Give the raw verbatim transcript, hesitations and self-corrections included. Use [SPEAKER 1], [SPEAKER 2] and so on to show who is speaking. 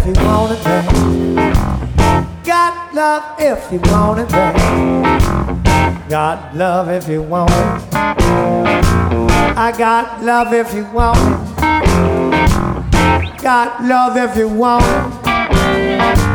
[SPEAKER 1] if you want it, babe. Got love if you want it, babe. Got love if you want it. I got love if you want it. Got love if you want it.